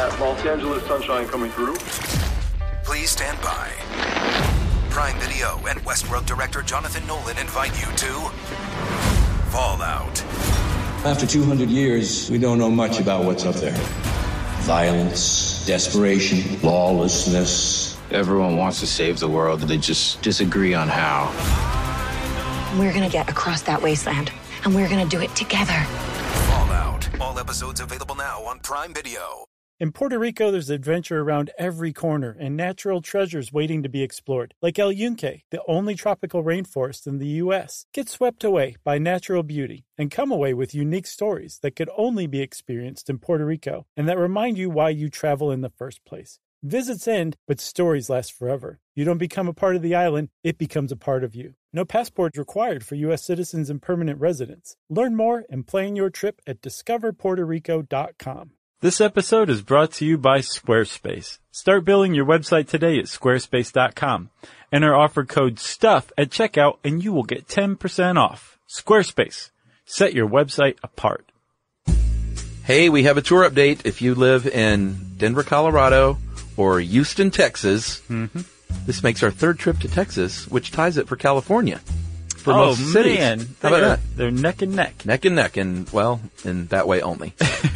that Los Angeles sunshine coming through. Please stand by. Prime Video and Westworld director Jonathan Nolan invite you to Fallout. After 200 years, we don't know much about what's up there. Violence, desperation, lawlessness. Everyone wants to save the world, they just disagree on how. We're gonna get across that wasteland, and we're gonna do it together. Fallout. All episodes available now on Prime Video. In Puerto Rico, there's adventure around every corner and natural treasures waiting to be explored. Like El Yunque, the only tropical rainforest in the U.S. Get swept away by natural beauty and come away with unique stories that could only be experienced in Puerto Rico and that remind you why you travel in the first place. Visits end, but stories last forever. You don't become a part of the island, it becomes a part of you. No passport required for U.S. citizens and permanent residents. Learn more and plan your trip at discoverpuertorico.com. This episode is brought to you by Squarespace. Start building your website today at squarespace.com. Enter offer code STUFF at checkout and you will get 10% off. Squarespace. Set your website apart. Hey, we have a tour update. If you live in Denver, Colorado, or Houston, Texas, this makes our third trip to Texas, which ties it for California. For most cities. Man. How about that? They're neck and neck. Neck and neck, and, well, in that way only.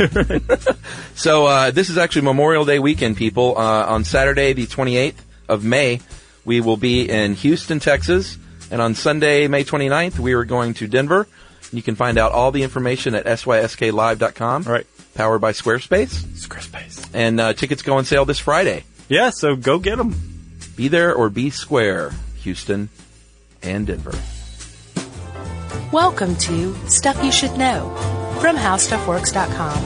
So, this is actually Memorial Day weekend, people. On Saturday, the 28th of May, we will be in Houston, Texas. And on Sunday, May 29th, we are going to Denver. You can find out all the information at sysklive.com. Right. Powered by Squarespace. Squarespace. And tickets go on sale this Friday. Yeah, so go get them. Be there or be square, Houston and Denver. Welcome to Stuff You Should Know from HowStuffWorks.com.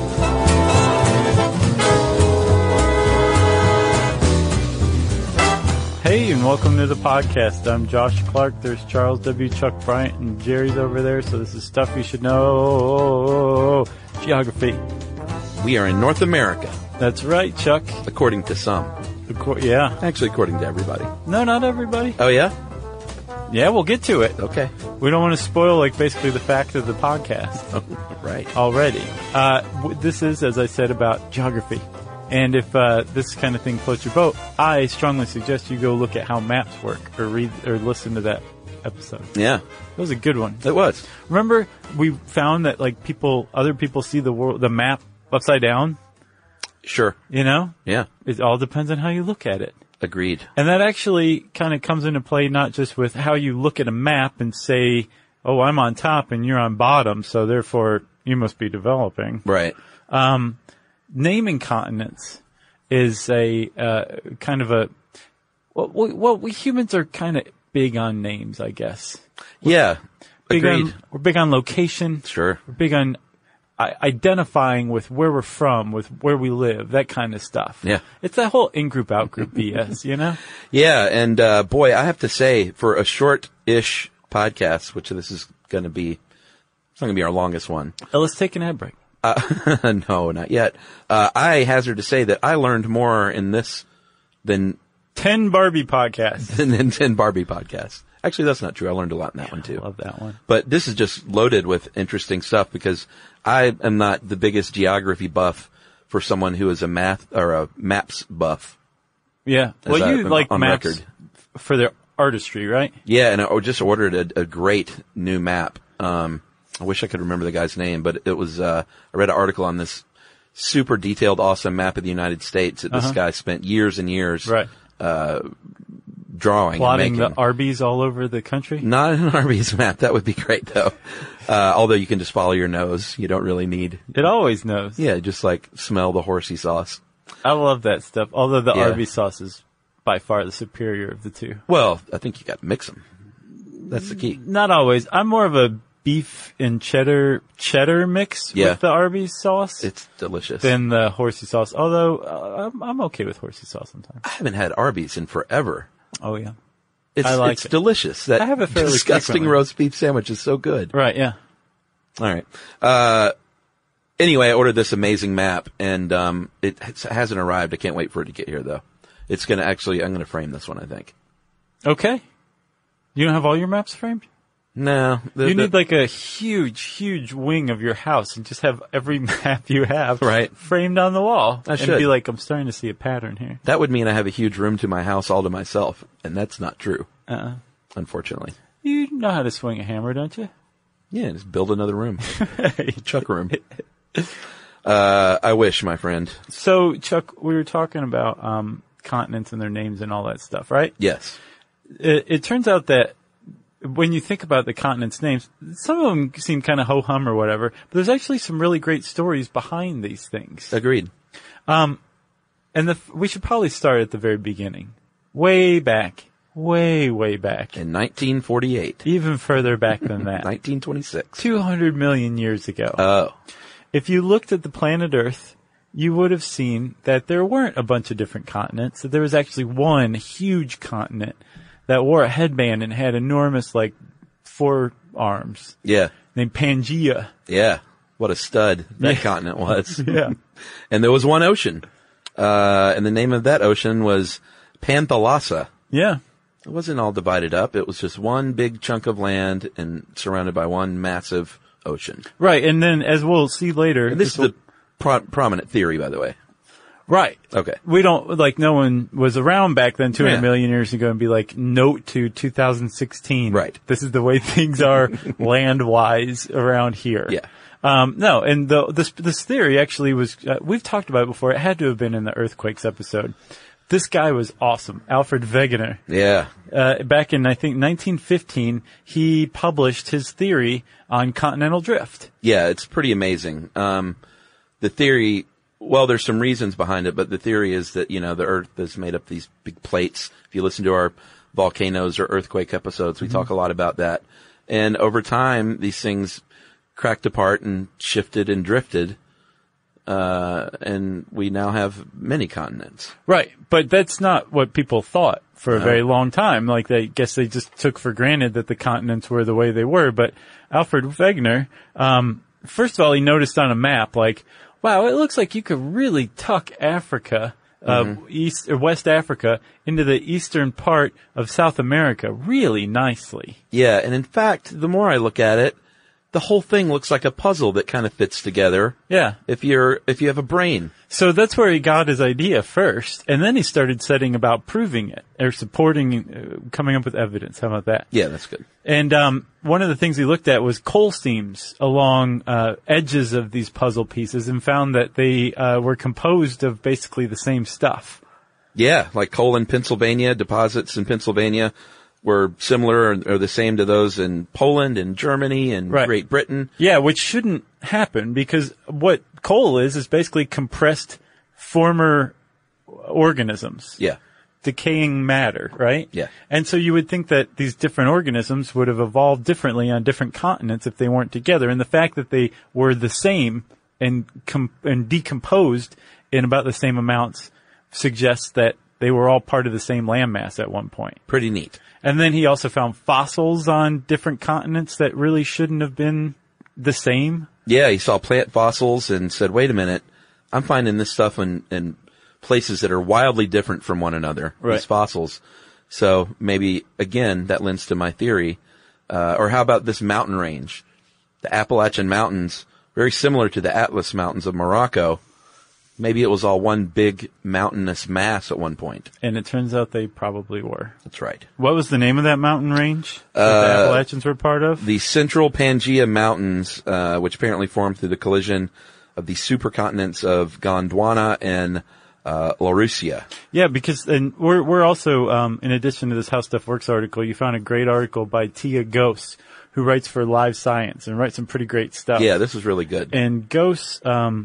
Hey, and welcome to the podcast. I'm Josh Clark. There's Charles W. Chuck Bryant, and Jerry's over there. So this is Stuff You Should Know. Geography. We are in North America. That's right, Chuck. According to some. Yeah. Actually, according to everybody. No, not everybody. Oh, yeah? Yeah, we'll get to it. Okay. We don't want to spoil, basically the fact of the podcast. Right. Already. This is, as I said, about geography. And if this kind of thing floats your boat, I strongly suggest you go look at how maps work or read or listen to that episode. Yeah. It was a good one. It was. Remember, we found that other people see the map upside down? Sure. You know? Yeah. It all depends on how you look at it. Agreed. And that actually kind of comes into play not just with how you look at a map and say, oh, I'm on top and you're on bottom, so therefore you must be developing. Right. Naming continents is a kind of a we humans are kind of big on names, I guess. Yeah. Agreed. We're big on location. Sure. We're big on identifying with where we're from, with where we live, that kind of stuff. Yeah. It's that whole in-group, out-group BS, you know? Yeah, and boy, I have to say, for a short-ish podcast, which this is going to be, it's not going to be our longest one. Let's take an ad break. No, not yet. I hazard to say that I learned more in this than 10 Barbie podcasts. than 10 Barbie podcasts. Actually, that's not true. I learned a lot in that one, too. I love that one. But this is just loaded with interesting stuff because I am not the biggest geography buff for someone who is a math or a maps buff. Yeah. Well, you like maps record. For their artistry, right? Yeah, and I just ordered a great new map. I wish I could remember the guy's name, but it was, I read an article on this super detailed, awesome map of the United States that this guy spent years and years, right. Drawing plotting and making. the Arby's all over the country? Not an Arby's map. That would be great, though. Although you can just follow your nose. You don't really need... It always knows. Yeah, just smell the horsey sauce. I love that stuff. Although the Arby's sauce is by far the superior of the two. Well, I think you got to mix them. That's the key. Not always. I'm more of a beef and cheddar mix with the Arby's sauce. It's delicious. Than the horsey sauce. Although I'm okay with horsey sauce sometimes. I haven't had Arby's in forever. Oh yeah, it's delicious. That I have a fairly disgusting frequently. roast beef sandwich is so good. Right? Yeah. All right. Anyway, I ordered this amazing map, and it hasn't arrived. I can't wait for it to get here, though. It's going to I'm going to frame this one, I think. Okay. You don't have all your maps framed? No. You need like a huge wing of your house and just have every map you have framed on the wall. I should. And be like, I'm starting to see a pattern here. That would mean I have a huge room to my house all to myself, and that's not true. Unfortunately. You know how to swing a hammer, don't you? Yeah, just build another room. Chuck room. I wish, my friend. So, Chuck, we were talking about continents and their names and all that stuff, right? Yes. It turns out that when you think about the continents' names, some of them seem kind of ho-hum or whatever, but there's actually some really great stories behind these things. Agreed. And we should probably start at the very beginning. Way back. Way back. In 1948. Even further back than that. 1926. 200 million years ago. Oh. If you looked at the planet Earth, you would have seen that there weren't a bunch of different continents, that there was actually one huge continent that wore a headband and had enormous, like, forearms. Yeah. Named Pangaea. Yeah. What a stud that continent was. Yeah. And there was one ocean. And the name of that ocean was Panthalassa. Yeah. It wasn't all divided up. It was just one big chunk of land and surrounded by one massive ocean. Right. And then, as we'll see later. And this is the prominent theory, by the way. Right. Okay. We don't, like, no one was around back then 200 million years ago and be like, note to 2016. Right. This is the way things are land-wise around here. Yeah. No, and this theory actually was, we've talked about it before. It had to have been in the earthquakes episode. This guy was awesome. Alfred Wegener. Yeah. Back in, I think, 1915, he published his theory on continental drift. Yeah, it's pretty amazing. The theory, well, there's some reasons behind it, but the theory is that, the Earth is made up of these big plates. If you listen to our volcanoes or earthquake episodes, we talk a lot about that. And over time, these things cracked apart and shifted and drifted. And we now have many continents. Right. But that's not what people thought for a very long time. Like, I guess they just took for granted that the continents were the way they were. But Alfred Wegener, first of all, he noticed on a map, like, wow, it looks like you could really tuck Africa, East or West Africa into the eastern part of South America really nicely. Yeah. And in fact, the more I look at it, the whole thing looks like a puzzle that kind of fits together. Yeah. If you have a brain. So that's where he got his idea first, and then he started setting about proving it, or supporting, coming up with evidence. How about that? Yeah, that's good. And one of the things he looked at was coal seams along edges of these puzzle pieces, and found that they were composed of basically the same stuff. Yeah, like coal in Pennsylvania, deposits in Pennsylvania were similar or the same to those in Poland and Germany and Great Britain. Yeah, which shouldn't happen, because what coal is basically compressed former organisms. Yeah. Decaying matter, right? Yeah. And so you would think that these different organisms would have evolved differently on different continents if they weren't together. And the fact that they were the same and decomposed in about the same amounts suggests that they were all part of the same landmass at one point. Pretty neat. And then he also found fossils on different continents that really shouldn't have been the same. Yeah, he saw plant fossils and said, wait a minute, I'm finding this stuff in places that are wildly different from one another, these fossils. So maybe, again, that lends to my theory. Or how about this mountain range? The Appalachian Mountains, very similar to the Atlas Mountains of Morocco. Maybe it was all one big mountainous mass at one point. And it turns out they probably were. That's right. What was the name of that mountain range that the Appalachians were part of? The Central Pangaea Mountains, which apparently formed through the collision of the supercontinents of Gondwana and Laurussia. Yeah, because and we're also, in addition to this How Stuff Works article, you found a great article by Tia Gose, who writes for Live Science and writes some pretty great stuff. Yeah, this is really good. And Gose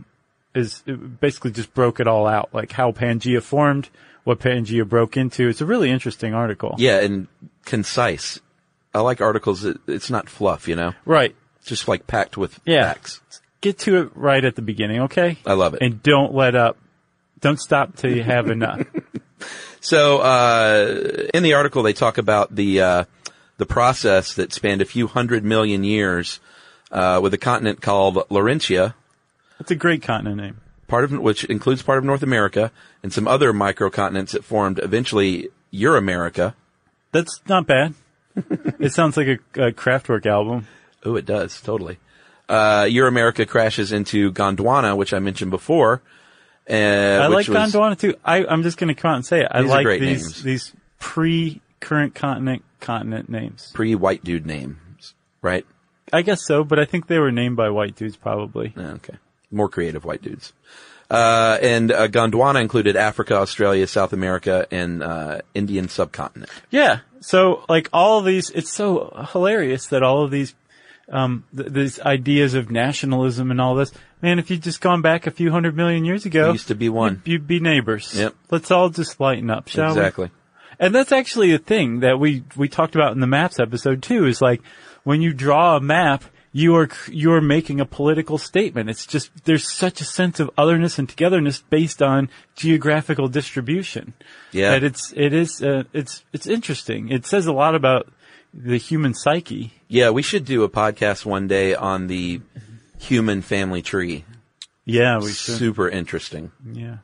it basically just broke it all out, like how Pangaea formed, what Pangaea broke into. It's a really interesting article. Yeah, and concise. I like articles that it's not fluff, Right. It's just like packed with facts. Get to it right at the beginning, okay? I love it. And don't let up. Don't stop till you have enough. So, in the article they talk about the process that spanned a few 100 million years, with a continent called Laurentia. That's a great continent name. Which includes part of North America and some other microcontinents that formed eventually Euramerica. That's not bad. It sounds like a Kraftwerk album. Oh, it does. Totally. Your America crashes into Gondwana, which I mentioned before. I like Gondwana too. I'm just going to come out and say it. I like these pre-current continent names. Pre-white dude names, right? I guess so, but I think they were named by white dudes probably. Okay. More creative white dudes. And Gondwana included Africa, Australia, South America, and Indian subcontinent. Yeah. So, like, all of these, it's so hilarious that all of these these ideas of nationalism and all this, man, if you'd just gone back a few 100 million years ago, we used to be one. You'd be neighbors. Yep. Let's all just lighten up, shall we? Exactly. And that's actually a thing that we talked about in the maps episode too, is like, when you draw a map, you're making a political statement. It's just, there's such a sense of otherness and togetherness based on geographical distribution. Yeah. That it's interesting. It says a lot about the human psyche. Yeah, we should do a podcast one day on the human family tree. Yeah, we should. Super interesting. Yeah.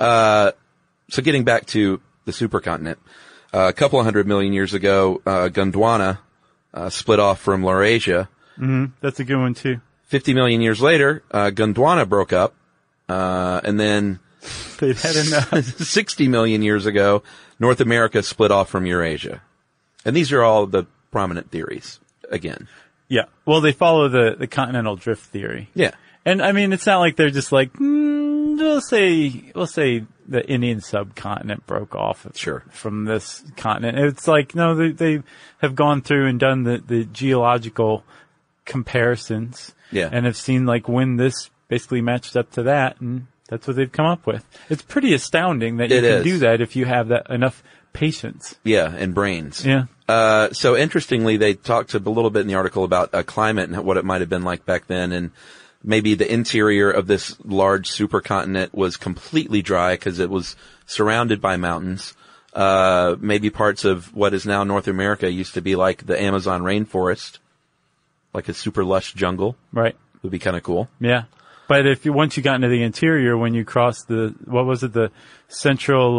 So getting back to the supercontinent, a couple of 100 million years ago, Gondwana split off from Laurasia. Mm-hmm. That's a good one too. 50 million years later, Gondwana broke up, and then they'd had enough. 60 million years ago, North America split off from Eurasia. And these are all the prominent theories, again. Yeah. Well, they follow the continental drift theory. Yeah. And I mean, it's not like they're just like, we'll say the Indian subcontinent broke off from this continent. It's like, no, they have gone through and done the geological comparisons. Yeah. And have seen like when this basically matched up to that, and that's what they've come up with. It's pretty astounding that you can do that if you have that enough patience. Yeah, and brains. Yeah. So interestingly, they talked a little bit in the article about climate and what it might have been like back then, and maybe the interior of this large supercontinent was completely dry because it was surrounded by mountains. Maybe parts of what is now North America used to be like the Amazon rainforest, like a super lush jungle. Right. Would be kind of cool. Yeah. But once you got into the interior, when you crossed the central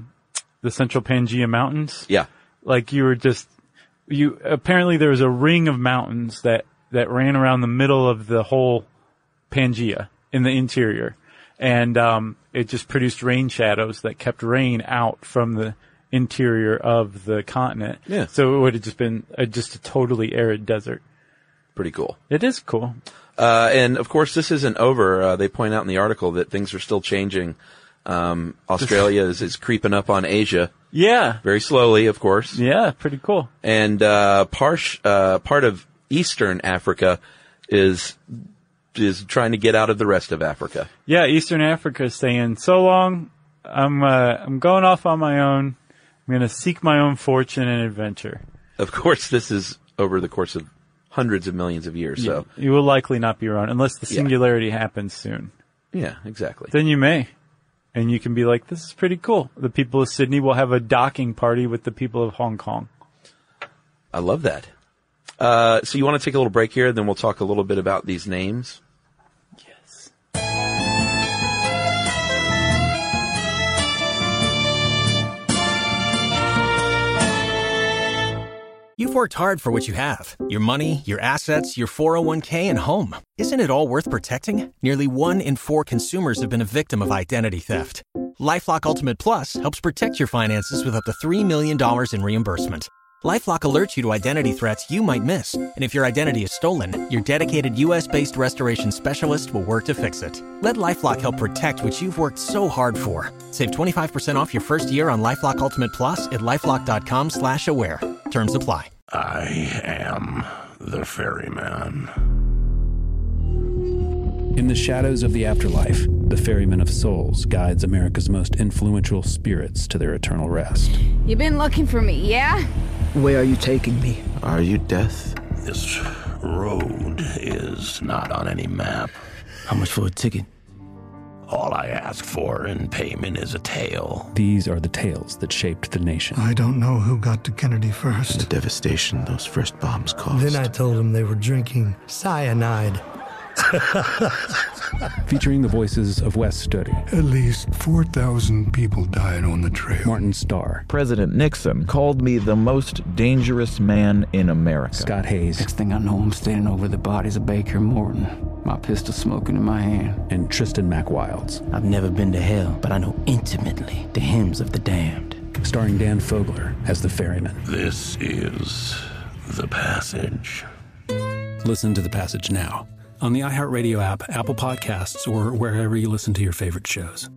Pangea Mountains? Yeah. Like apparently there was a ring of mountains that ran around the middle of the whole Pangea in the interior. And, it just produced rain shadows that kept rain out from the interior of the continent. Yeah. So it would have just been just a totally arid desert. Pretty cool. It is cool. And of course this isn't over. They point out in the article that things are still changing. Australia is creeping up on Asia. Yeah. Very slowly, of course. Yeah, pretty cool. And, part of Eastern Africa is trying to get out of the rest of Africa. Yeah, Eastern Africa is saying, so long, I'm going off on my own. I'm going to seek my own fortune and adventure. Of course, this is over the course of hundreds of millions of years, so. You will likely not be around unless the singularity happens soon. Yeah, exactly. Then you may. And you can be like, this is pretty cool. The people of Sydney will have a docking party with the people of Hong Kong. I love that. So you want to take a little break here, then we'll talk a little bit about these names? Yes. You've worked hard for what you have. Your money, your assets, your 401k, and home. Isn't it all worth protecting? Nearly 1 in 4 consumers have been a victim of identity theft. LifeLock Ultimate Plus helps protect your finances with up to $3 million in reimbursement. LifeLock alerts you to identity threats you might miss. And if your identity is stolen, your dedicated U.S.-based restoration specialist will work to fix it. Let LifeLock help protect what you've worked so hard for. Save 25% off your first year on LifeLock Ultimate Plus at LifeLock.com/aware. Terms apply. I am the ferryman. In the shadows of the afterlife, the Ferryman of Souls guides America's most influential spirits to their eternal rest. You've been looking for me, yeah? Where are you taking me? Are you death? This road is not on any map. How much for a ticket? All I ask for in payment is a tale. These are the tales that shaped the nation. I don't know who got to Kennedy first. And the devastation those first bombs caused. Then I told them they were drinking cyanide. Featuring the voices of Wes Studi. At least 4,000 people died on the trail. Martin Starr. President Nixon called me the most dangerous man in America. Scott Hayes. Next thing I know, I'm standing over the bodies of Baker and Morton, my pistol smoking in my hand. And Tristan McWilds. I've never been to hell, but I know intimately the hymns of the damned. Starring Dan Fogler as the ferryman. This is The Passage. Listen to The Passage now on the iHeartRadio app, Apple Podcasts, or wherever you listen to your favorite shows.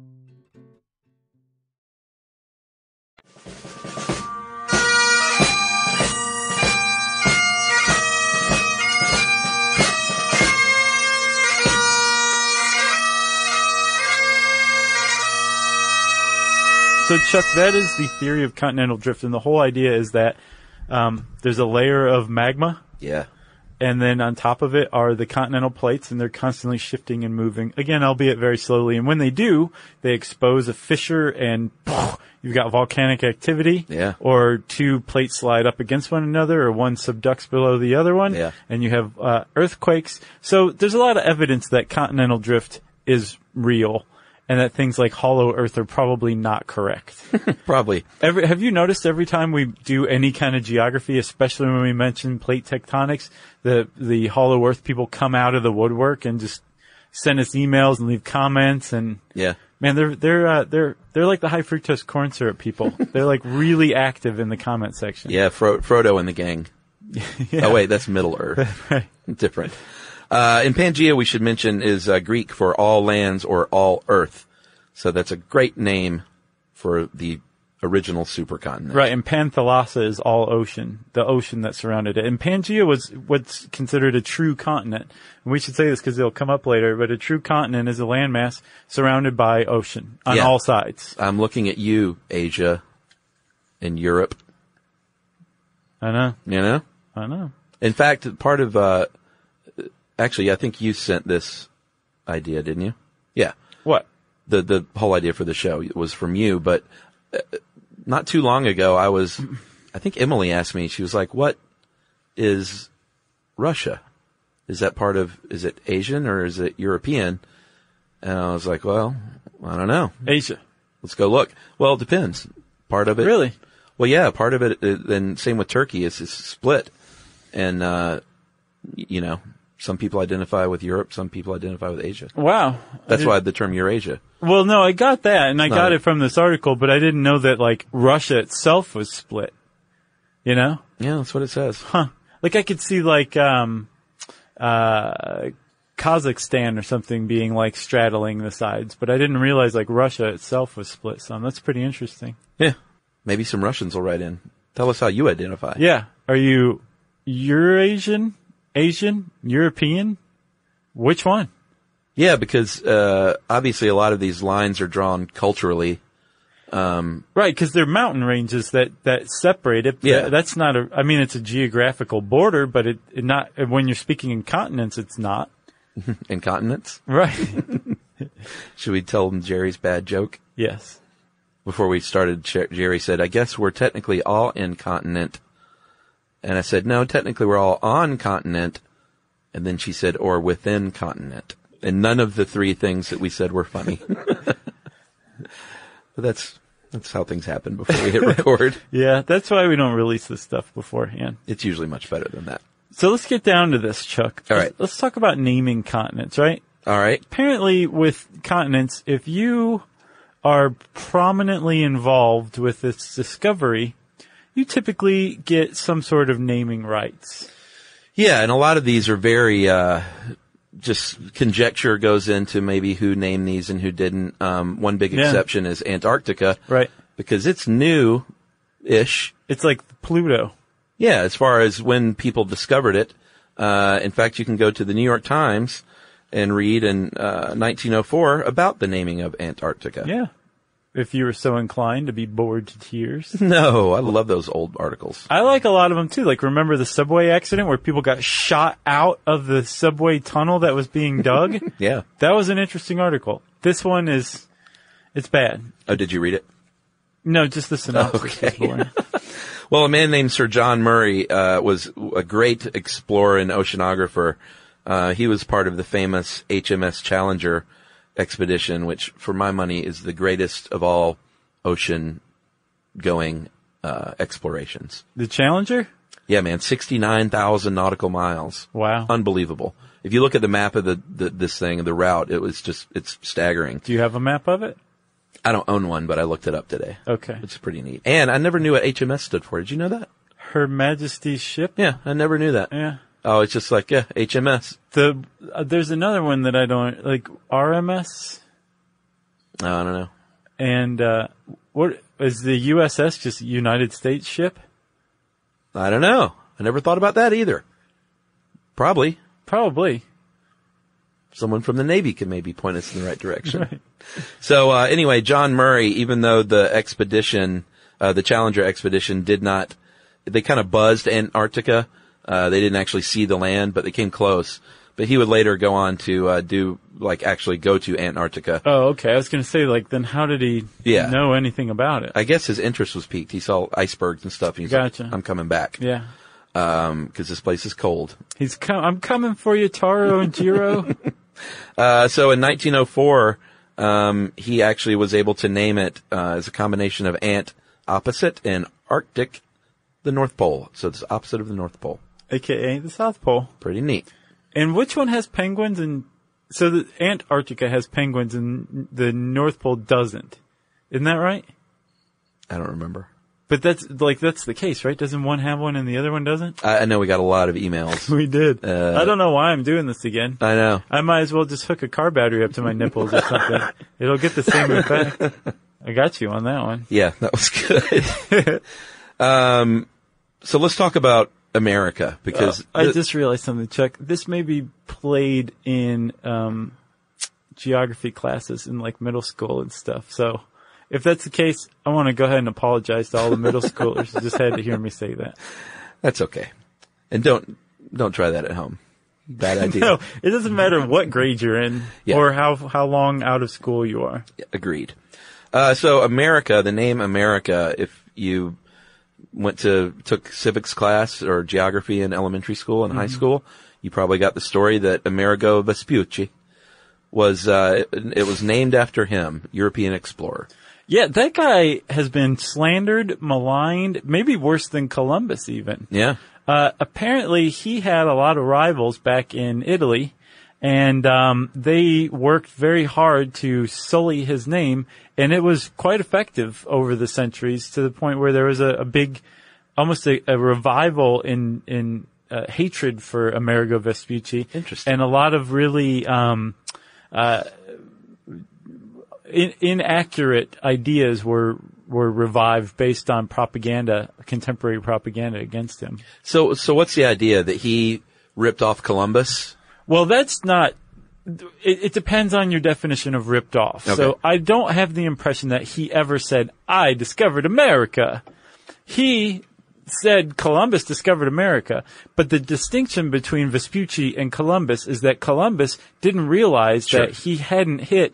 So, Chuck, that is the theory of continental drift, and the whole idea is that there's a layer of magma. Yeah. And then on top of it are the continental plates, and they're constantly shifting and moving, again, albeit very slowly. And when they do, they expose a fissure, and you've got volcanic activity. Yeah. Or two plates slide up against one another, or one subducts below the other one. Yeah. And you have earthquakes. So there's a lot of evidence that continental drift is real, and that things like hollow earth are probably not correct. Probably. Have you noticed every time we do any kind of geography, especially when we mention plate tectonics, the hollow earth people come out of the woodwork and just send us emails and leave comments, and yeah, man, they're like the high fructose corn syrup people. They're like really active in the comment section. Yeah, Frodo and the gang. Yeah. Oh wait, that's Middle Earth. Right. Different. In Pangea, we should mention, is Greek for all lands or all earth. So that's a great name for the original supercontinent. Right, and Panthalassa is all ocean, the ocean that surrounded it. And Pangea was what's considered a true continent. And we should say this because it'll come up later, but a true continent is a landmass surrounded by ocean on all sides. I'm looking at you, Asia, and Europe. I know. You know? I know. In fact, part of... Actually, I think you sent this idea, didn't you? Yeah. What? The whole idea for the show was from you, but not too long ago, I think Emily asked me, she was like, what is Russia? Is it Asian or is it European? And I was like, well, I don't know. Asia. Let's go look. Well, it depends. Part of it. Really? Well, yeah, part of it, and same with Turkey, is split. And, you know, some people identify with Europe, some people identify with Asia. Wow. That's why the term Eurasia. Well, no, I got that, and I got it from this article, but I didn't know that, like, Russia itself was split. You know? Yeah, that's what it says. Huh. Like, I could see, like, Kazakhstan or something being, like, straddling the sides, but I didn't realize, like, Russia itself was split some. That's pretty interesting. Yeah. Maybe some Russians will write in. Tell us how you identify. Yeah. Are you Eurasian? Asian? European? Which one? Yeah, because obviously a lot of these lines are drawn culturally. Right, because they're mountain ranges that separate it. Yeah. That's not I mean, it's a geographical border, but it not, when you're speaking in continents, it's not. In continents? Right. Should we tell them Jerry's bad joke? Yes. Before we started, Jerry said, I guess we're technically all in continent. And I said, no, technically we're all on continent. And then she said, or within continent. And none of the three things that we said were funny. But that's how things happen before we hit record. Yeah, that's why we don't release this stuff beforehand. It's usually much better than that. So let's get down to this, Chuck. All right. Let's talk about naming continents, right? All right. Apparently with continents, if you are prominently involved with its discovery, you typically get some sort of naming rights. Yeah, and a lot of these are very, just conjecture goes into maybe who named these and who didn't. One big exception is Antarctica. Right. Because it's new-ish. It's like Pluto. Yeah, as far as when people discovered it. In fact, you can go to the New York Times and read in 1904 about the naming of Antarctica. Yeah. If you were so inclined to be bored to tears. No, I love those old articles. I like a lot of them too. Like, remember the subway accident where people got shot out of the subway tunnel that was being dug? Yeah. That was an interesting article. This one it's bad. Oh, did you read it? No, just the synopsis. Okay. Well, a man named Sir John Murray was a great explorer and oceanographer He was part of the famous HMS Challenger expedition, which, for my money, is the greatest of all ocean-going explorations. The Challenger? Yeah, man, 69,000 nautical miles. Wow. Unbelievable. If you look at the map of this thing, the route, it's staggering. Do you have a map of it? I don't own one, but I looked it up today. Okay. It's pretty neat. And I never knew what HMS stood for. Did you know that? Her Majesty's ship? Yeah, I never knew that. Yeah. Oh, it's just like, HMS. There's another one that I don't, like RMS? I don't know. And, what, is the USS just a United States ship? I don't know. I never thought about that either. Probably. Someone from the Navy can maybe point us in the right direction. Right. So, anyway, John Murray, even though the expedition, the Challenger expedition they kind of buzzed Antarctica. They didn't actually see the land, but they came close. But he would later go on to, actually go to Antarctica. Oh, okay. I was going to say, then how did he know anything about it? I guess his interest was piqued. He saw icebergs and stuff. And he's gotcha. like, I'm coming back. Yeah. Cause this place is cold. I'm coming for you, Taro and Jiro. So in 1904, he actually was able to name it, as a combination of ant opposite and Arctic, the North Pole. So it's opposite of the North Pole. AKA the South Pole. Pretty neat. And which one has penguins? So the Antarctica has penguins and the North Pole doesn't. Isn't that right? I don't remember. But that's the case, right? Doesn't one have one and the other one doesn't? I know we got a lot of emails. We did. I don't know why I'm doing this again. I know. I might as well just hook a car battery up to my nipples or something. It'll get the same effect. I got you on that one. Yeah, that was good. So let's talk about America, because I just realized something, Chuck. This may be played in geography classes in middle school and stuff. So if that's the case, I want to go ahead and apologize to all the middle schoolers who just had to hear me say that. That's okay. And don't try that at home. Bad idea. No, it doesn't matter what grade you're in or how long out of school you are. Yeah, agreed. So America, the name America, if you took civics class or geography in elementary school and high school, you probably got the story that Amerigo Vespucci was named after him, European explorer. Yeah, that guy has been slandered, maligned, maybe worse than Columbus even. Yeah. Apparently he had a lot of rivals back in Italy, and they worked very hard to sully his name, and it was quite effective over the centuries, to the point where there was a big, almost a revival in hatred for Amerigo Vespucci. Interesting. And a lot of really inaccurate ideas were revived based on propaganda, contemporary propaganda against him. So what's the idea, that he ripped off Columbus? Well, that's not. It depends on your definition of ripped off. Okay. So I don't have the impression that he ever said, "I discovered America." He said Columbus discovered America, but the distinction between Vespucci and Columbus is that Columbus didn't realize that he hadn't hit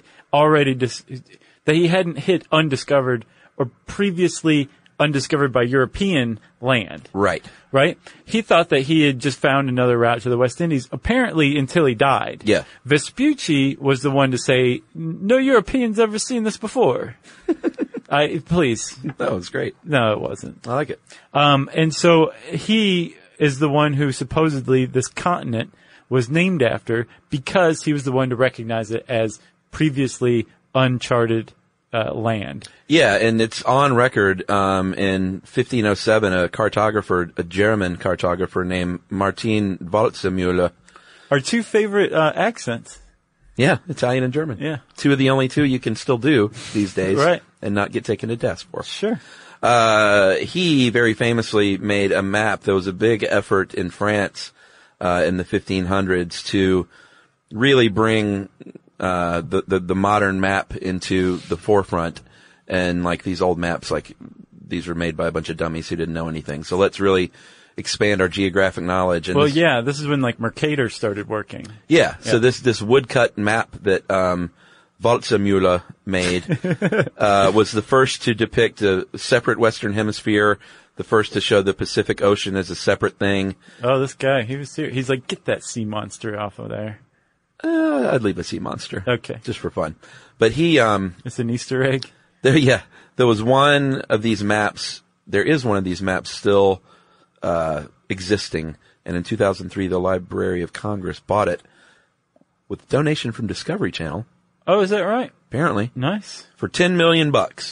undiscovered or previously undiscovered by European land. Right. Right? He thought that he had just found another route to the West Indies, apparently until he died. Yeah. Vespucci was the one to say, "No European's ever seen this before." Please. That was great. No, it wasn't. I like it. And so he is the one who supposedly this continent was named after, because he was the one to recognize it as previously uncharted land. Yeah, and it's on record in 1507, a German cartographer named Martin Waldseemüller. Our two favorite accents. Yeah, Italian and German. Yeah. Two of the only two you can still do these days. Right. And not get taken to task for. Sure. He very famously made a map. There was a big effort in France in the 1500s to really bring the modern map into the forefront. And these old maps, these were made by a bunch of dummies who didn't know anything. So let's really expand our geographic knowledge. And this is when Mercator started working. Yeah. So this woodcut map that Waldseemüller made was the first to depict a separate Western Hemisphere, the first to show the Pacific Ocean as a separate thing. Oh, this guy, he was serious. He's like, get that sea monster off of there. I'd leave a sea monster. Okay. Just for fun. But he, it's an Easter egg? There was one of these maps. There is one of these maps still, existing. And in 2003, the Library of Congress bought it with donation from Discovery Channel. Oh, is that right? Apparently. Nice. For $10 million.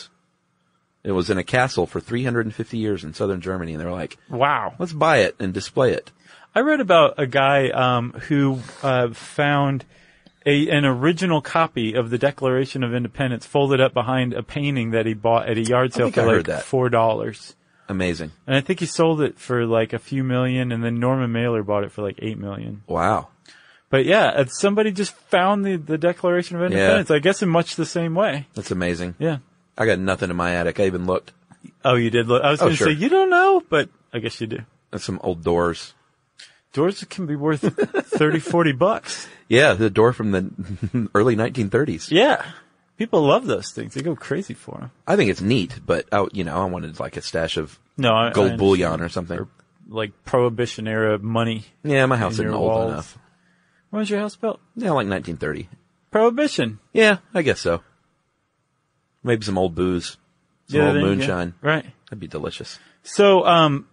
It was in a castle for 350 years in southern Germany. And they were like, wow, let's buy it and display it. I read about a guy who found an original copy of the Declaration of Independence folded up behind a painting that he bought at a yard sale for like $4. Amazing. And I think he sold it for like a few million, and then Norman Mailer bought it for like $8 million. Wow. But yeah, somebody just found the Declaration of Independence, I guess in much the same way. That's amazing. Yeah. I got nothing in my attic. I even looked. Oh, you did look? I was going to say, you don't know, but I guess you do. That's some old doors. Doors can be worth $30-$40. Yeah, the door from the early 1930s. Yeah. People love those things. They go crazy for them. I think it's neat, but I wanted like a stash of gold bullion or something. Or like Prohibition era money. Yeah, my house isn't old walls. enough. When was your house built? Yeah, like 1930. Prohibition. Yeah, I guess so. Maybe some old booze. Some old moonshine. Right. That'd be delicious. So,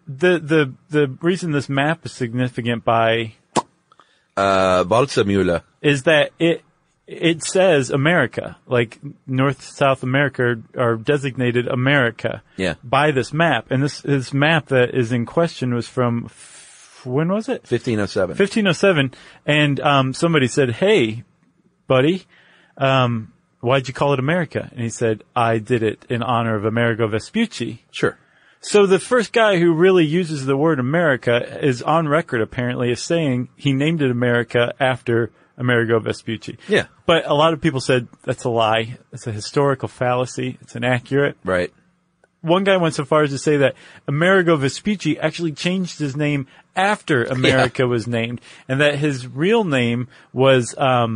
the reason this map is significant by Waldseemühle is that it says America, like North, South America are designated America by this map. And this map that is in question was from, when was it? 1507. 1507. And, somebody said, hey, buddy, why'd you call it America? And he said, I did it in honor of Amerigo Vespucci. Sure. So the first guy who really uses the word America is on record apparently as saying he named it America after Amerigo Vespucci. Yeah. But a lot of people said that's a lie. It's a historical fallacy. It's inaccurate. Right. One guy went so far as to say that Amerigo Vespucci actually changed his name after America was named, and that his real name was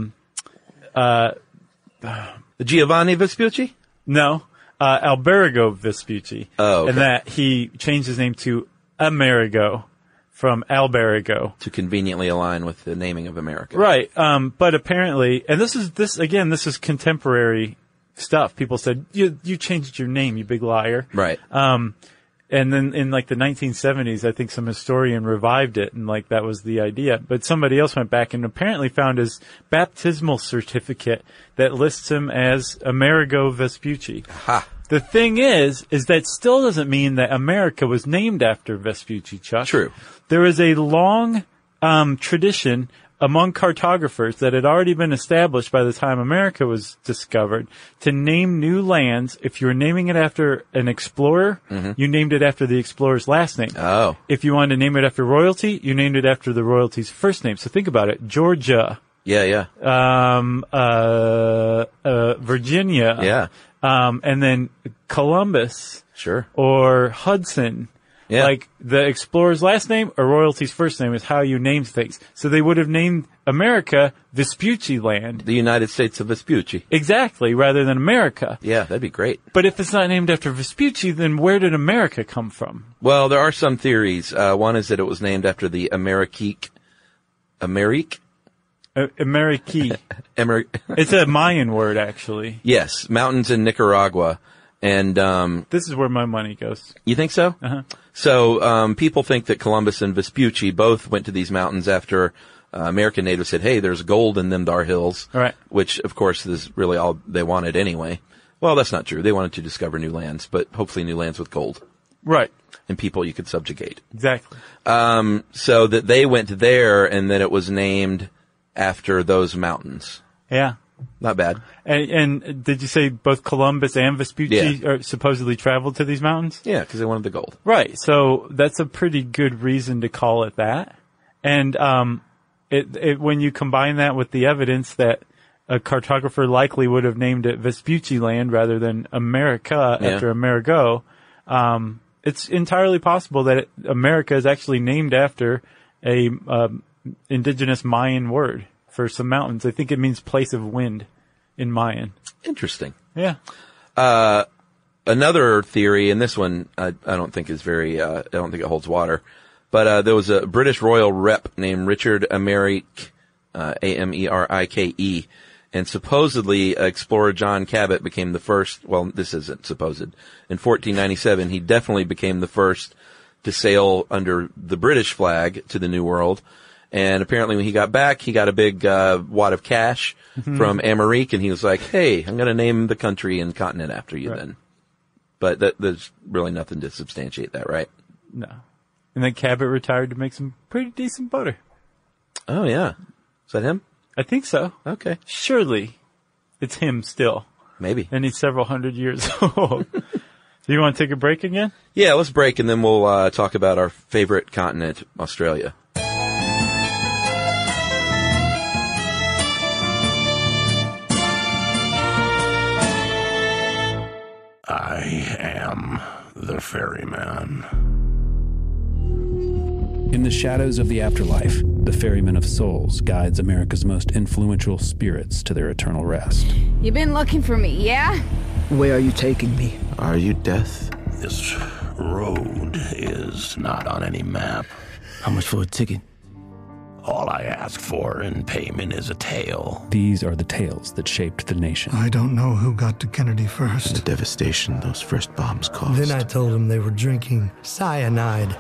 Giovanni Vespucci? No. Alberigo Vespucci. Oh, okay. And that he changed his name to Amerigo from Alberigo. To conveniently align with the naming of America. Right. But apparently, and this is contemporary stuff. People said, you changed your name, you big liar. Right. And then in like the 1970s, I think some historian revived it, and like that was the idea. But somebody else went back and apparently found his baptismal certificate that lists him as Amerigo Vespucci. Ha. The thing is that still doesn't mean that America was named after Vespucci, Chuck. True. There is a long tradition among cartographers that had already been established by the time America was discovered to name new lands. If you were naming it after an explorer, you named it after the explorer's last name. Oh. If you wanted to name it after royalty, you named it after the royalty's first name. So think about it. Georgia. Yeah. Virginia. Yeah. And then Columbus. Sure. Or Hudson. Yeah. Like the explorer's last name or royalty's first name is how you name things. So they would have named America Vespucci land. The United States of Vespucci. Exactly, rather than America. Yeah, that'd be great. But if it's not named after Vespucci, then where did America come from? Well, there are some theories. One is that it was named after the Amerique. It's a Mayan word, actually. Yes, mountains in Nicaragua. And this is where my money goes. You think so? Uh-huh. So people think that Columbus and Vespucci both went to these mountains after American natives said, hey, there's gold in them dar hills. Right. Which, of course, is really all they wanted anyway. Well, that's not true. They wanted to discover new lands, but hopefully new lands with gold. Right. And people you could subjugate. Exactly. So that they went there and then it was named after those mountains. Yeah. Not bad. And did you say both Columbus and Vespucci are supposedly traveled to these mountains? Yeah, because they wanted the gold. Right. So that's a pretty good reason to call it that. And when you combine that with the evidence that a cartographer likely would have named it Vespucci land rather than America after Amerigo, it's entirely possible that America is actually named after a indigenous Mayan word for some mountains. I think it means place of wind in Mayan. Interesting. Yeah. A another theory, and this one I don't think is very, I don't think it holds water, but there was a British royal rep named Richard Amerike, Amerike, and supposedly explorer John Cabot became the first, well, this isn't supposed, in 1497 he definitely became the first to sail under the British flag to the New World. And apparently when he got back, he got a big wad of cash from Amerike, and he was like, hey, I'm going to name the country and continent after you then. But there's really nothing to substantiate that, right? No. And then Cabot retired to make some pretty decent butter. Oh, yeah. Is that him? I think so. Okay. Surely it's him still. Maybe. And he's several hundred years old. So you want to take a break again? Yeah, let's break, and then we'll talk about our favorite continent, Australia. I am the ferryman. In the shadows of the afterlife, the ferryman of souls guides America's most influential spirits to their eternal rest. You been looking for me, yeah? Where are you taking me? Are you death? This road is not on any map. How much for a ticket? All I ask for in payment is a tale. These are the tales that shaped the nation. I don't know who got to Kennedy first. The devastation those first bombs caused. Then I told them they were drinking cyanide.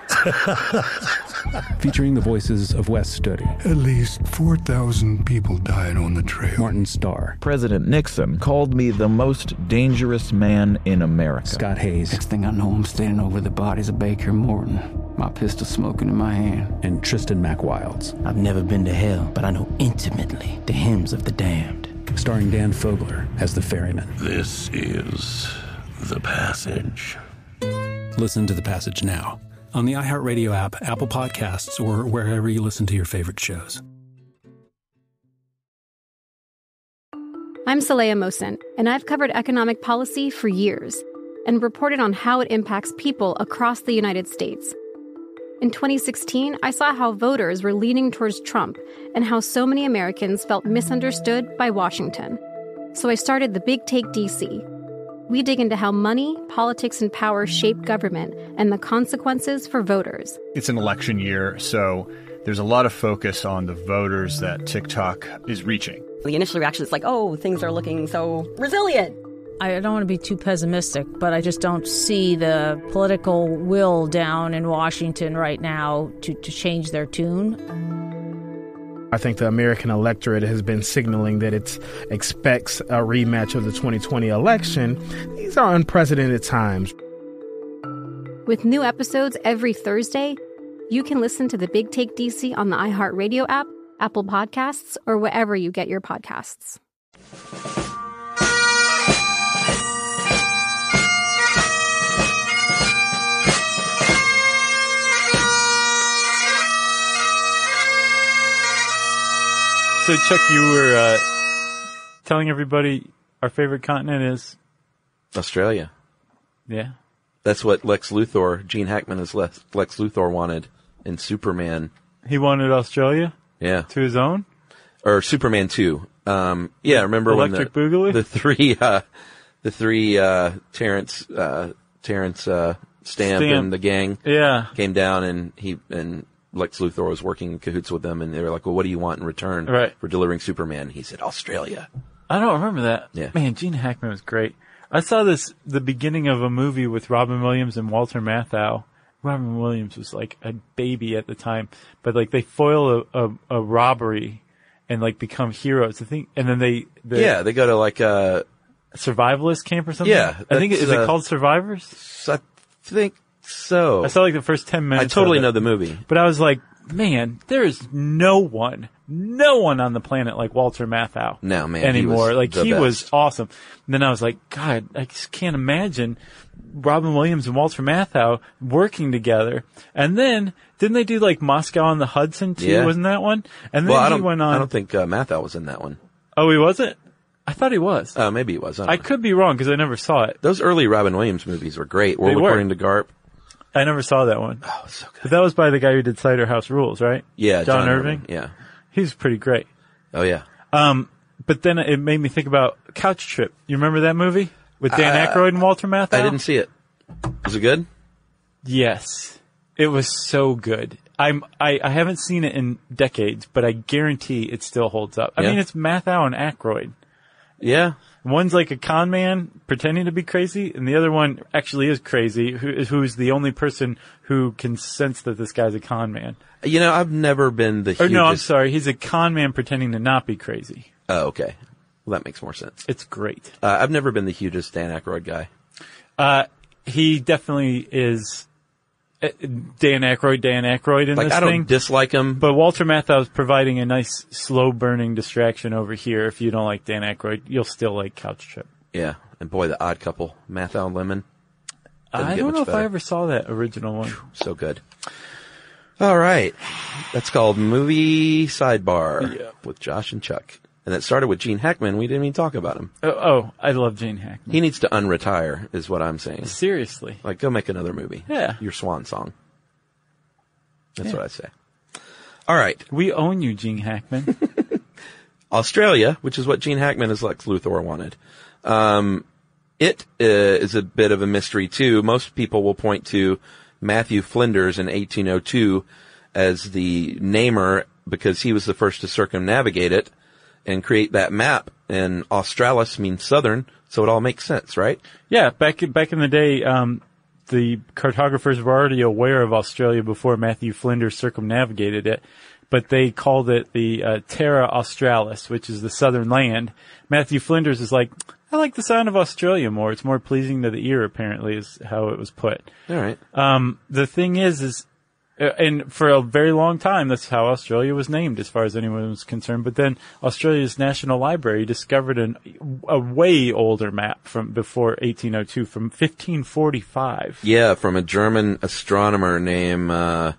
Featuring the voices of Wes Studi. At least 4,000 people died on the trail. Martin Starr. President Nixon called me the most dangerous man in America. Scott Hayes. Next thing I know, I'm standing over the bodies of Baker and Morton, my pistol smoking in my hand. And Tristan McWilds. I've never been to hell, but I know intimately the hymns of the damned. Starring Dan Fogler as the ferryman. This is The Passage. Listen to The Passage now on the iHeartRadio app, Apple Podcasts, or wherever you listen to your favorite shows. I'm Saleha Mohsen, and I've covered economic policy for years and reported on how it impacts people across the United States. In 2016, I saw how voters were leaning towards Trump and how so many Americans felt misunderstood by Washington. So I started the Big Take DC. We dig into how money, politics, and power shape government and the consequences for voters. It's an election year, so there's a lot of focus on the voters that TikTok is reaching. The initial reaction is like, oh, things are looking so resilient. I don't want to be too pessimistic, but I just don't see the political will down in Washington right now to change their tune. I think the American electorate has been signaling that it expects a rematch of the 2020 election. These are unprecedented times. With new episodes every Thursday, you can listen to the Big Take DC on the iHeartRadio app, Apple Podcasts, or wherever you get your podcasts. So, Chuck, you were telling everybody our favorite continent is Australia. Yeah. That's what Lex Luthor, Gene Hackman as Lex Luthor wanted in Superman. He wanted Australia? Yeah. To his own? Or Superman 2. Yeah, remember Electric Boogaloo? The three Terrence Stamp and the gang came down, and Lex Luthor was working in cahoots with them, and they were like, well, what do you want in return for delivering Superman? He said, Australia. I don't remember that. Yeah. Man, Gene Hackman was great. I saw the beginning of a movie with Robin Williams and Walter Matthau. Robin Williams was like a baby at the time, but like they foil a robbery and like become heroes. I think, and then they go to like a survivalist camp or something. Yeah. I think, is it called Survivors? I think so. I saw like the first 10 minutes. I totally know the movie. But I was like, man, there is no one on the planet like Walter Matthau. No, man. Anymore. He best. was awesome. And then I was like, God, I just can't imagine Robin Williams and Walter Matthau working together. And then, didn't they do like Moscow on the Hudson too? Yeah. Wasn't that one? And then he went on. I don't think Matthau was in that one. Oh, he wasn't? I thought he was. Maybe he was. I could be wrong because I never saw it. Those early Robin Williams movies were great. World According to Garp. I never saw that one. Oh, so good. But that was by the guy who did Cider House Rules, right? Yeah, John Irving. Yeah. He's pretty great. Oh, yeah. But then it made me think about Couch Trip. You remember that movie? With Dan Aykroyd and Walter Matthau? I didn't see it. Was it good? Yes. It was so good. I haven't seen it in decades, but I guarantee it still holds up. I mean, it's Matthau and Aykroyd. Yeah. One's like a con man pretending to be crazy, and the other one actually is crazy, who's the only person who can sense that this guy's a con man. You know, I've never been the hugest... Or no, I'm sorry. He's a con man pretending to not be crazy. Oh, okay. Well, that makes more sense. It's great. I've never been the hugest Dan Aykroyd guy. He definitely is Dan Aykroyd in this thing. I don't dislike him. But Walter Matthau is providing a nice, slow-burning distraction over here. If you don't like Dan Aykroyd, you'll still like Couch Trip. Yeah. And boy, The Odd Couple, Matthau and Lemon. I don't know if I ever saw that original one. So good. All right. That's called Movie Sidebar with Josh and Chuck. And it started with Gene Hackman. We didn't even talk about him. Oh, I love Gene Hackman. He needs to unretire, is what I'm saying. Seriously. Like, go make another movie. Yeah. Your swan song. That's what I say. All right. We own you, Gene Hackman. Australia, which is what Gene Hackman as Lex Luthor wanted. It is a bit of a mystery, too. Most people will point to Matthew Flinders in 1802 as the namer because he was the first to circumnavigate it and create that map. And Australis means southern, so it all makes sense, right? Yeah, back in the day, the cartographers were already aware of Australia before Matthew Flinders circumnavigated it, but they called it the Terra Australis, which is the southern land. Matthew Flinders is like, I like the sound of Australia more. It's more pleasing to the ear, apparently, is how it was put. All right. The thing is, and for a very long time, that's how Australia was named, as far as anyone was concerned. But then Australia's National Library discovered a way older map from before 1802, from 1545. Yeah, from a German astronomer named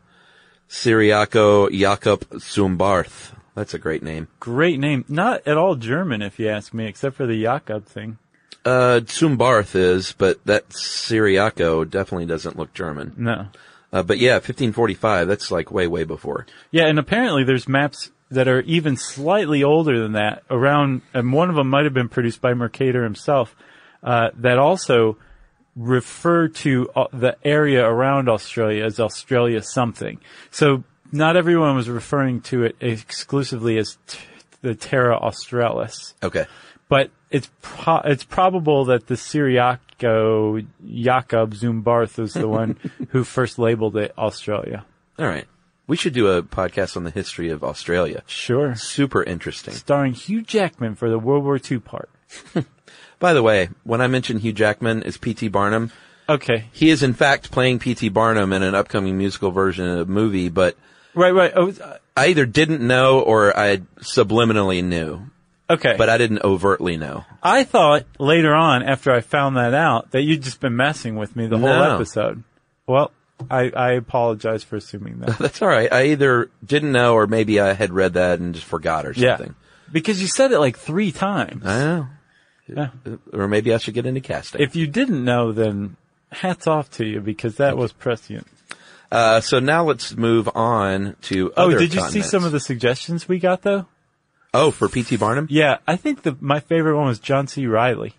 Cyriaco Jakob Zumbarth. That's a great name. Great name. Not at all German, if you ask me, except for the Jakob thing. Zumbarth is, but that Cyriaco definitely doesn't look German. No. But yeah, 1545, that's like way, way before. Yeah, and apparently there's maps that are even slightly older than that around, and one of them might have been produced by Mercator himself, that also refer to the area around Australia as Australia something. So not everyone was referring to it exclusively as the Terra Australis. Okay. But it's probable that the Cyriaco Jakob Zumbarth was the one who first labeled it Australia. All right. We should do a podcast on the history of Australia. Sure. Super interesting. Starring Hugh Jackman for the World War II part. By the way, when I mentioned Hugh Jackman as P.T. Barnum, okay, he is in fact playing P.T. Barnum in an upcoming musical version of the movie, but right. I either didn't know or I subliminally knew. Okay. But I didn't overtly know. I thought later on, after I found that out, that you'd just been messing with me the whole episode. Well, I apologize for assuming that. That's all right. I either didn't know or maybe I had read that and just forgot or something. Yeah. Because you said it like 3 times. I know. Yeah. Or maybe I should get into casting. If you didn't know, then hats off to you because that was prescient. So now let's move on to other did you continents. see some of the suggestions we got, though? Oh, for P.T. Barnum? Yeah, I think my favorite one was John C. Reilly.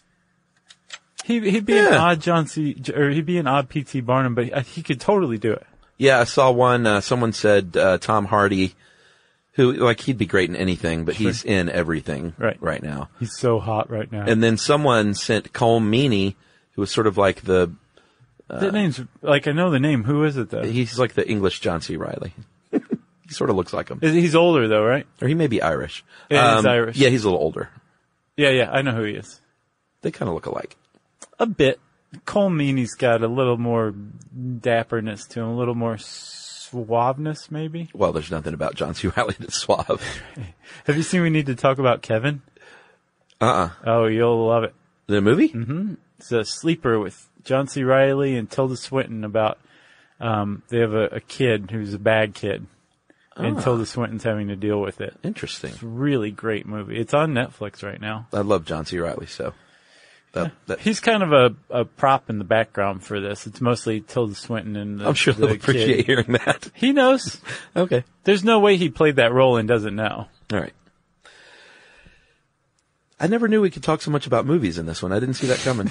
He'd be an odd he'd be an odd P.T. Barnum, but he could totally do it. Yeah, I saw one, someone said, Tom Hardy, who, like, he'd be great in anything, but he's in everything right now. He's so hot right now. And then someone sent Colm Meaney, who was sort of like the... that name's, like, I know the name. Who is it, though? He's like the English John C. Reilly. He sort of looks like him. He's older, though, right? Or he may be Irish. Yeah, he's Irish. Yeah, he's a little older. Yeah, I know who he is. They kind of look alike. A bit. Colm Meaney's got a little more dapperness to him, a little more suaveness, maybe? Well, there's nothing about John C. Reilly that's suave. Have you seen We Need to Talk About Kevin? Oh, you'll love it. The movie? Mm-hmm. It's a sleeper with John C. Reilly and Tilda Swinton about, they have a kid who's a bad kid. And Tilda Swinton's having to deal with it. Interesting. It's a really great movie. It's on Netflix right now. I love John C. Reilly, so. He's kind of a prop in the background for this. It's mostly Tilda Swinton and I'm sure they'll appreciate hearing that. He knows. Okay. There's no way he played that role and doesn't know. All right. I never knew we could talk so much about movies in this one. I didn't see that coming.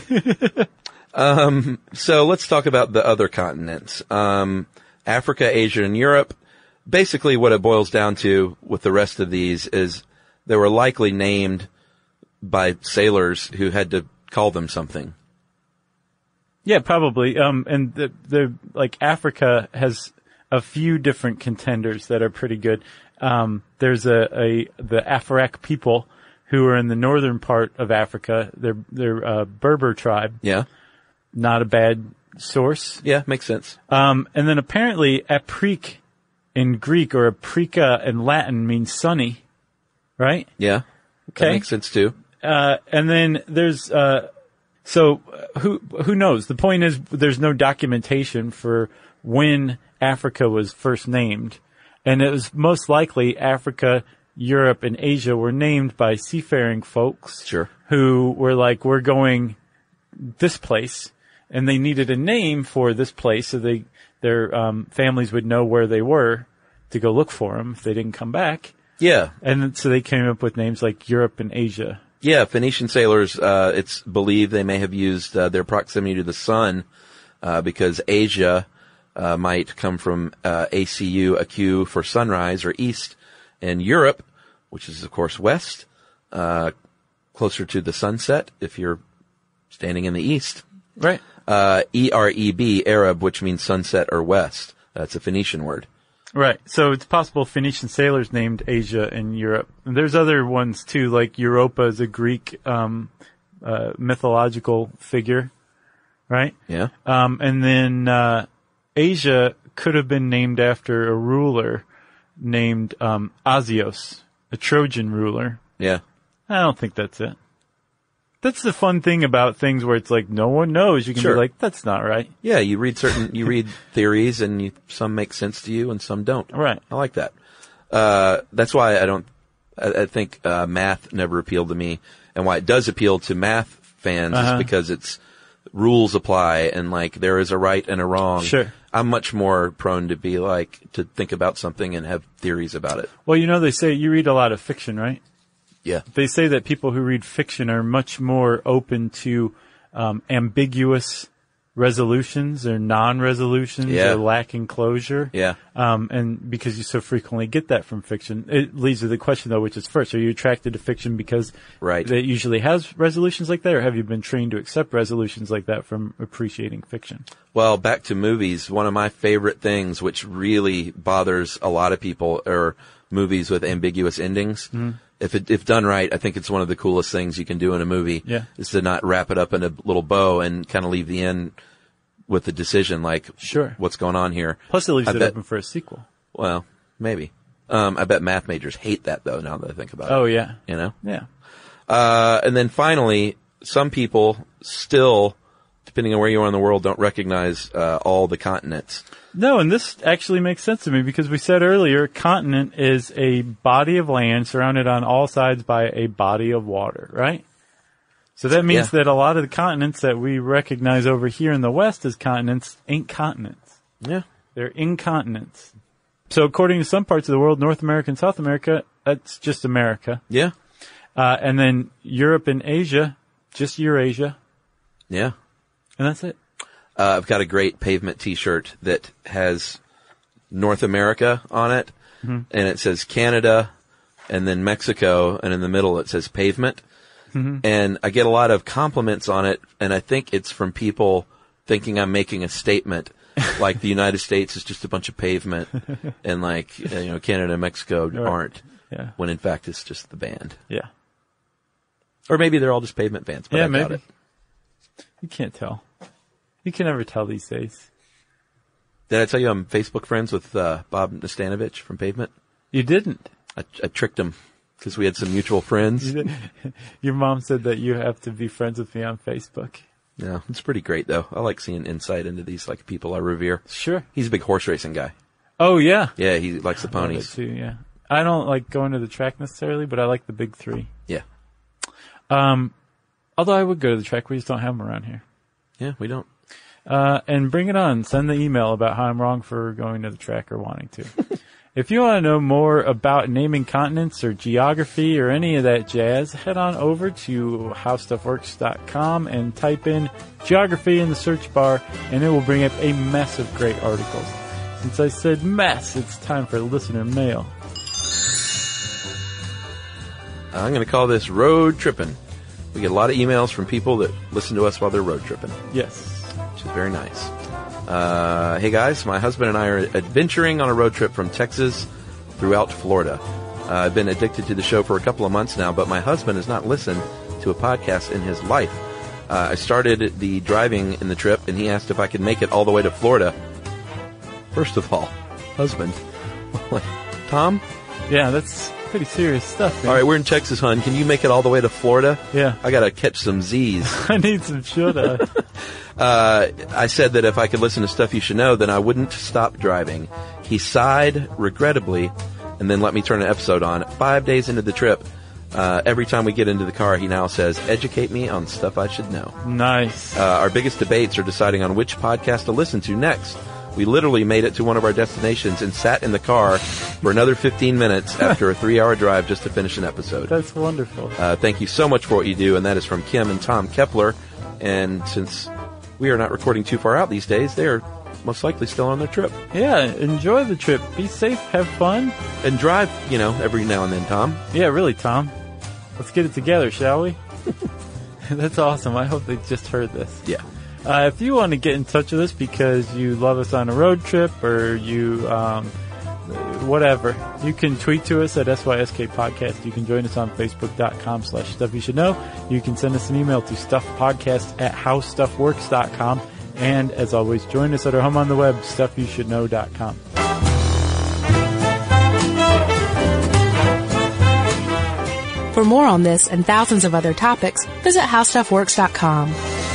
So let's talk about the other continents. Africa, Asia, and Europe. Basically what it boils down to with the rest of these is they were likely named by sailors who had to call them something. Yeah, probably. And the like Africa has a few different contenders that are pretty good. There's the Afarak people who are in the northern part of Africa. They're a Berber tribe. Yeah. Not a bad source. Yeah, makes sense. And then apparently Aprik in Greek or Aprika in Latin means sunny, right? Yeah. Okay. That makes sense too. And then there's, so who knows? The point is there's no documentation for when Africa was first named. And it was most likely Africa, Europe, and Asia were named by seafaring folks. Sure. Who were like, we're going this place. And they needed a name for this place so their families would know where they were to go look for them if they didn't come back. Yeah. And so they came up with names like Europe and Asia. Yeah, Phoenician sailors, it's believed they may have used their proximity to the sun because Asia might come from ACU, a Q for sunrise or east, and Europe, which is of course west, closer to the sunset if you're standing in the east. Right. EREB, Arab, which means sunset or west. That's a Phoenician word. Right. So it's possible Phoenician sailors named Asia and Europe. And there's other ones too, like Europa is a Greek mythological figure, right? Yeah. And then Asia could have been named after a ruler named Asios, a Trojan ruler. Yeah. I don't think that's it. That's the fun thing about things where it's like no one knows. You can be like, that's not right. Yeah, you read theories and some make sense to you and some don't. Right. I like that. That's why I think math never appealed to me, and why it does appeal to math fans is because it's rules apply and like there is a right and a wrong. Sure. I'm much more prone to be like to think about something and have theories about it. Well, they say you read a lot of fiction, right? Yeah. They say that people who read fiction are much more open to ambiguous resolutions or non-resolutions or lacking closure. Yeah. And because you so frequently get that from fiction, it leads to the question though, which is first, are you attracted to fiction because that usually has resolutions like that, or have you been trained to accept resolutions like that from appreciating fiction? Well, back to movies, one of my favorite things, which really bothers a lot of people, are movies with ambiguous endings. Mm-hmm. If done right, I think it's one of the coolest things you can do in a movie. Yeah. Is to not wrap it up in a little bow and kind of leave the end with a decision like, what's going on here? Plus it leaves it open for a sequel. Well, maybe. I bet math majors hate that though, now that I think about it. Oh yeah. You know? Yeah. And then finally, some people still, depending on where you are in the world, don't recognize, all the continents. No, and this actually makes sense to me because we said earlier, continent is a body of land surrounded on all sides by a body of water, right? So that means that a lot of the continents that we recognize over here in the West as continents ain't continents. Yeah. They're incontinents. So according to some parts of the world, North America and South America, that's just America. Yeah. And then Europe and Asia, just Eurasia. Yeah. And that's it. I've got a great Pavement t-shirt that has North America on it, and it says Canada, and then Mexico, and in the middle it says Pavement. Mm-hmm. And I get a lot of compliments on it, and I think it's from people thinking I'm making a statement, like the United States is just a bunch of pavement, and like, Canada and Mexico aren't, when in fact it's just the band. Yeah. Or maybe they're all just Pavement fans, but I doubt it. You can't tell. You can never tell these days. Did I tell you I'm Facebook friends with Bob Nastanovich from Pavement? You didn't. I tricked him because we had some mutual friends. Your mom said that you have to be friends with me on Facebook. No, it's pretty great though. I like seeing insight into these like people I revere. Sure. He's a big horse racing guy. Oh yeah. Yeah, he likes the ponies too. Yeah. I don't like going to the track necessarily, but I like the big three. Yeah. Although I would go to the track, we just don't have them around here. Yeah, we don't. And bring it on. Send the email about how I'm wrong for going to the track or wanting to. If you want to know more about naming continents or geography or any of that jazz, head on over to howstuffworks.com and type in geography in the search bar, and it will bring up a mess of great articles. Since I said mess, it's time for listener mail. I'm going to call this road tripping. We get a lot of emails from people that listen to us while they're road tripping. Yes. Which is very nice. Hey guys, my husband and I are adventuring on a road trip from Texas throughout Florida. I've been addicted to the show for a couple of months now, but my husband has not listened to a podcast in his life. I started the driving in the trip, and he asked if I could make it all the way to Florida. First of all, husband, Tom? Yeah, that's pretty serious stuff, man. All right, we're in Texas, hon. Can you make it all the way to Florida? Yeah. I got to catch some Z's. I need some soda. I said that if I could listen to Stuff You Should Know, then I wouldn't stop driving. He sighed regrettably and then let me turn an episode on. 5 days into the trip, every time we get into the car, he now says, educate me on stuff I should know. Nice. Our biggest debates are deciding on which podcast to listen to next. We literally made it to one of our destinations and sat in the car for another 15 minutes after a 3-hour drive just to finish an episode. That's wonderful. Thank you so much for what you do, and that is from Kim and Tom Kepler. And since we are not recording too far out these days, they are most likely still on their trip. Yeah, enjoy the trip. Be safe, have fun. And drive, every now and then, Tom. Yeah, really, Tom. Let's get it together, shall we? That's awesome. I hope they just heard this. Yeah. If you want to get in touch with us because you love us on a road trip or you, whatever, you can tweet to us at SYSK Podcast. You can join us on Facebook.com/Stuff You Should Know. You can send us an email to stuffpodcast@howstuffworks.com. And as always, join us at our home on the web, StuffYouShouldKnow.com. For more on this and thousands of other topics, visit HowStuffWorks.com.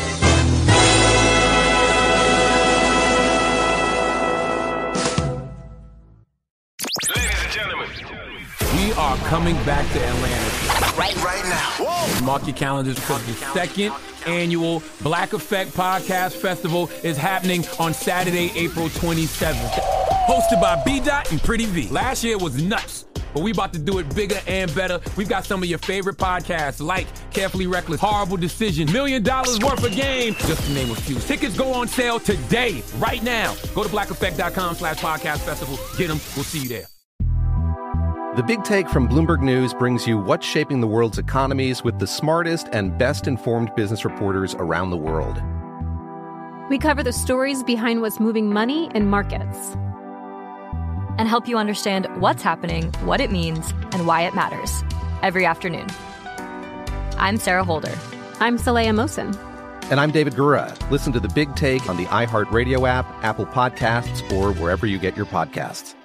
We are coming back to Atlanta. Right now. Whoa. Mark your calendars because the second annual Black Effect Podcast Festival is happening on Saturday, April 27th. Hosted by B-Dot and Pretty V. Last year was nuts, but we about to do it bigger and better. We've got some of your favorite podcasts like Carefully Reckless, Horrible Decision, $1 Million Worth of Game, just to name a few. Tickets go on sale today, right now. Go to blackeffect.com/podcast festival. Get them. We'll see you there. The Big Take from Bloomberg News brings you what's shaping the world's economies with the smartest and best-informed business reporters around the world. We cover the stories behind what's moving money and markets, and help you understand what's happening, what it means, and why it matters every afternoon. I'm Sarah Holder. I'm Saleha Mohsin. And I'm David Gura. Listen to The Big Take on the iHeartRadio app, Apple Podcasts, or wherever you get your podcasts.